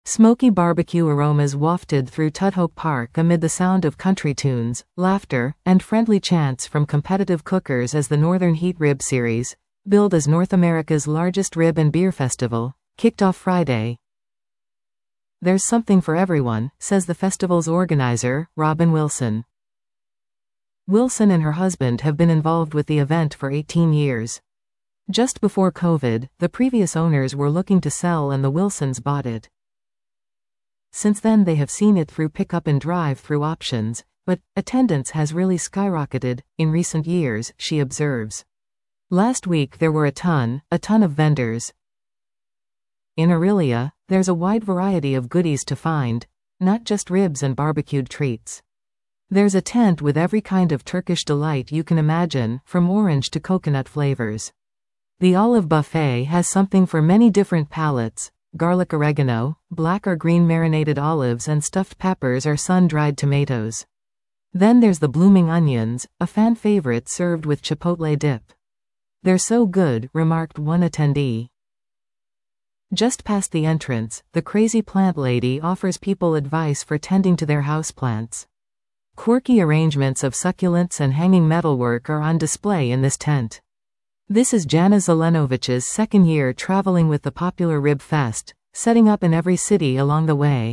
Smoky barbecue aromas wafted through Tudhope Park amid the sound of country tunes, laughter, and friendly chants from competitive cookers as the Northern Heat Rib Series, billed as North America's largest rib and beer festival, kicked off Friday. There's something for everyone, says the festival's organizer, Robin Wilson. Wilson and her husband have been involved with the event for 18 years. Just before COVID, the previous owners were looking to sell and the Wilsons bought it. Since then they have seen it through pickup and drive-through options, but attendance has really skyrocketed in recent years, she observes. Last week there were a ton of vendors. In Orillia, there's a wide variety of goodies to find, not just ribs and barbecued treats. There's a tent with every kind of Turkish delight you can imagine, from orange to coconut flavors. The olive buffet has something for many different palates. Garlic oregano, black or green marinated olives and stuffed peppers or sun-dried tomatoes. Then there's the blooming onions, a fan favorite served with chipotle dip. They're so good, remarked one attendee. Just past the entrance, the crazy plant lady offers people advice for tending to their houseplants. Quirky arrangements of succulents and hanging metalwork are on display in this tent. This is Jana Zelenovich's second year traveling with the popular Rib Fest, setting up in every city along the way.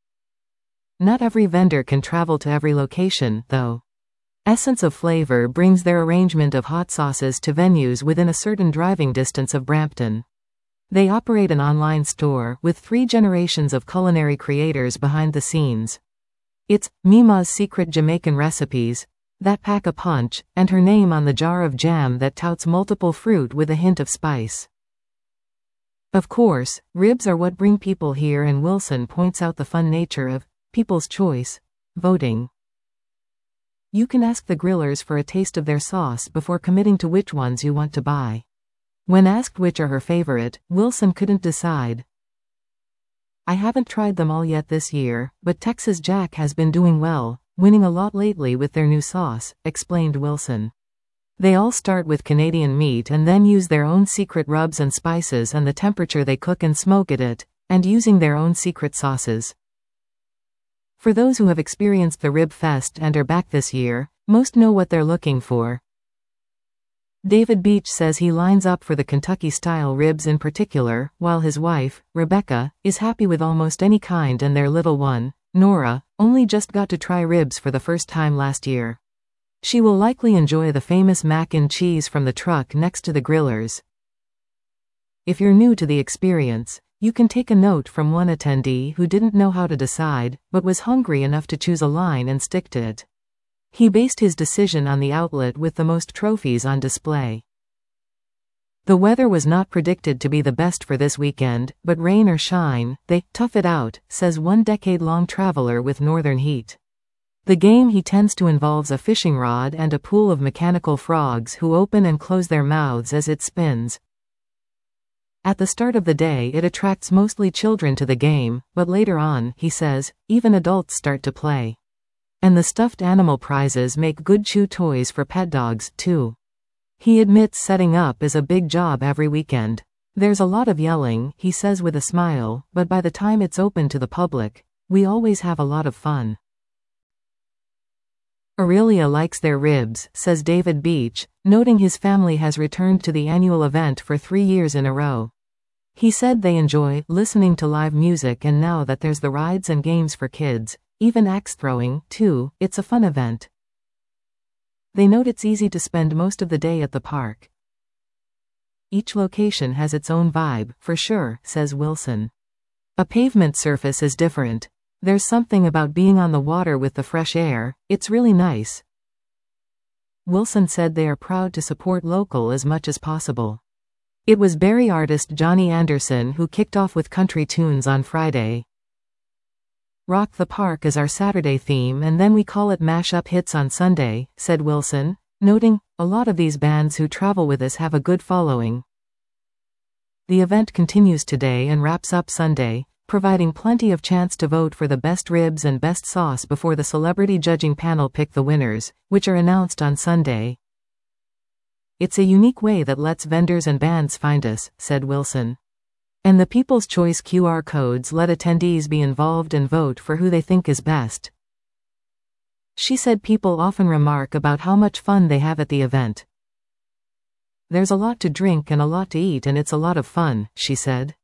Not every vendor can travel to every location, though. Essence of Flavor brings their arrangement of hot sauces to venues within a certain driving distance of Brampton. They operate an online store with 3 generations of culinary creators behind the scenes. It's Mima's Secret Jamaican Recipes that pack a punch, and her name on the jar of jam that touts multiple fruit with a hint of spice. Of course, ribs are what bring people here, and Wilson points out the fun nature of people's choice voting. You can ask the grillers for a taste of their sauce before committing to which ones you want to buy. When asked which are her favorite, Wilson couldn't decide. I haven't tried them all yet this year, but Texas Jack has been doing well, winning a lot lately with their new sauce, explained Wilson. They all start with Canadian meat and then use their own secret rubs and spices and the temperature they cook and smoke it at, and using their own secret sauces. For those who have experienced the Rib Fest and are back this year, most know what they're looking for. David Beach says he lines up for the Kentucky-style ribs in particular, while his wife, Rebecca, is happy with almost any kind, and their little one, Nora, only just got to try ribs for the first time last year. She will likely enjoy the famous mac and cheese from the truck next to the grillers. If you're new to the experience, you can take a note from one attendee who didn't know how to decide, but was hungry enough to choose a line and stick to it. He based his decision on the outlet with the most trophies on display. The weather was not predicted to be the best for this weekend, but rain or shine, they tough it out, says one decade-long traveler with Northern Heat. The game he tends to involves a fishing rod and a pool of mechanical frogs who open and close their mouths as it spins. At the start of the day it attracts mostly children to the game, but later on, he says, even adults start to play. And the stuffed animal prizes make good chew toys for pet dogs, too. He admits setting up is a big job every weekend. There's a lot of yelling, he says with a smile, but by the time it's open to the public, we always have a lot of fun. Orillia likes their ribs, says David Beach, noting his family has returned to the annual event for 3 years in a row. He said they enjoy listening to live music, and now that there's the rides and games for kids, even axe throwing, too, it's a fun event. They note it's easy to spend most of the day at the park. Each location has its own vibe, for sure, says Wilson. A pavement surface is different. There's something about being on the water with the fresh air, it's really nice. Wilson said they are proud to support local as much as possible. It was Barrie artist Johnny Anderson who kicked off with country tunes on Friday. Rock the Park is our Saturday theme, and then we call it Mash-Up Hits on Sunday, said Wilson, noting, a lot of these bands who travel with us have a good following. The event continues today and wraps up Sunday, providing plenty of chance to vote for the best ribs and best sauce before the celebrity judging panel pick the winners, which are announced on Sunday. It's a unique way that lets vendors and bands find us, said Wilson. And the People's Choice QR codes let attendees be involved and vote for who they think is best. She said people often remark about how much fun they have at the event. There's a lot to drink and a lot to eat and it's a lot of fun, she said.